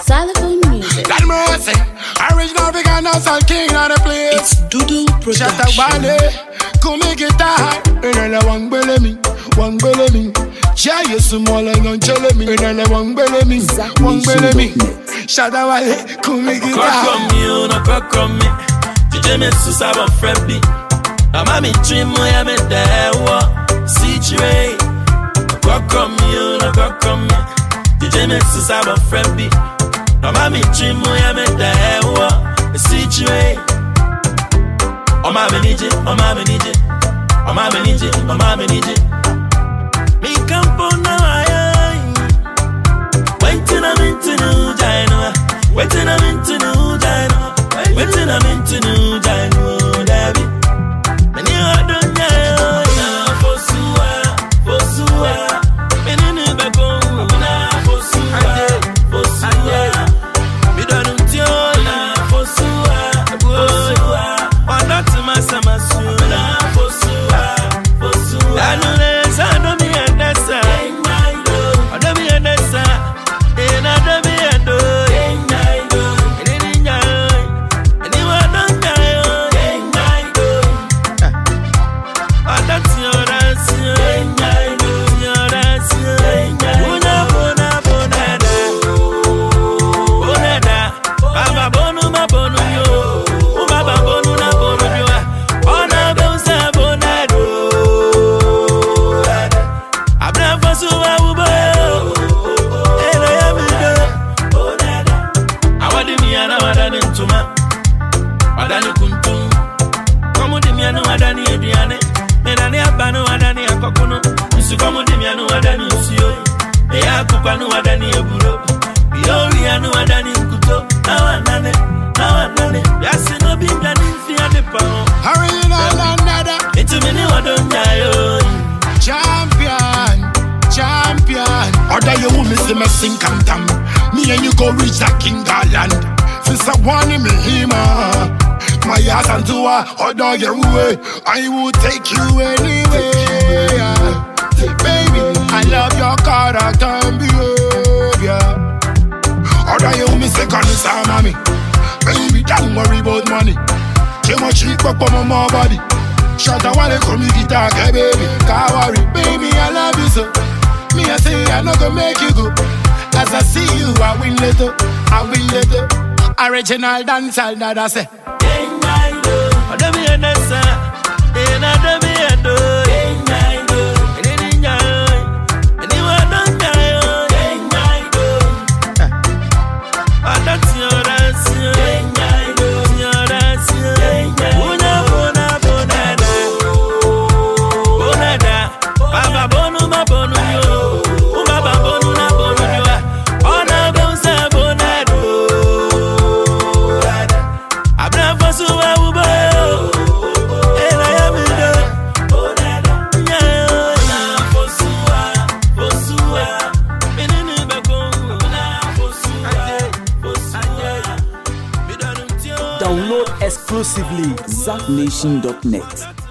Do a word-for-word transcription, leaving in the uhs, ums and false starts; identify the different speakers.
Speaker 1: Xylophone music.
Speaker 2: God mercy. Original vegan dancehall king on the place.
Speaker 3: It's Doodoo Production.
Speaker 2: Shut up, Wale. Come make it hard. Inele wang bele mi, wang bele mi. Jaya you small and don't tell me. Inele wang bele mi, wang bele mi. Shut up, Wale. Come make it hard.
Speaker 4: Cock on me, no cock on me. Jije me susaba friendly. Ama mi dream mo ya me dewa. See Trey. Cock on me, no cock on me. Jije me susaba friendly. Ama mi dream mo ya me dewa. See Trey. Oh my manage, oh my manage, oh my manage, oh my manage. Me campo na ay. Waiting I'm into new January. Waiting I'm into new January. Waiting I'm into new January. Debbie, many other January. Fosua, Fosua. Many new beko. Na Fosua, Fosua. Me don't know na Fosua, Fosua. Sama sura, fosua, fosua. Anu nesa, anu mi endesa. Anu mi endesa, ina anu mi endo. Ini ni nyai, ini wado nyai. Adati orasi, orasi. Una bona bonada, bonada. Baba bonu ma bonu yo, baba bonu na bonu yo. Wadani kuntum, komu dimianu wadani ediane, menani abanu wadani akokuno, nsu komu dimianu wadani usiyo, eya kupanu wadani eburo, yori anu wadani kuto, nawanane, nawanane, yasi no bingani fiade pao.
Speaker 2: Original and nada.
Speaker 4: Itu mini wadonjayo.
Speaker 2: Champion, champion. Other you will miss him a sing come tam. Me and you go reach that King Garland. Sister one in me hima. My ass and to her, other your way. I will take you anywhere. Baby, I love your character and behavior. Other you miss a gun is a mommy. Baby, don't worry about money. Too much cheap up on my body. Shut up while they call me guitar, hey baby. Can't worry, baby, I love you so. Me I say I'm not gonna make you go. As I see you, I win little, I win little. Original dancehall, that I say.
Speaker 4: Adami endesa, ina adami endo. Ini ni nyai, ini wado nyai. Adati orasi, orasi. Una bona bonada, bonada. Baba bonu ma bonu yo, baba bonu na bonu yo. Ona bonsa bonado. Abra fosua uba.
Speaker 3: Download exclusively Zap Nation dot net.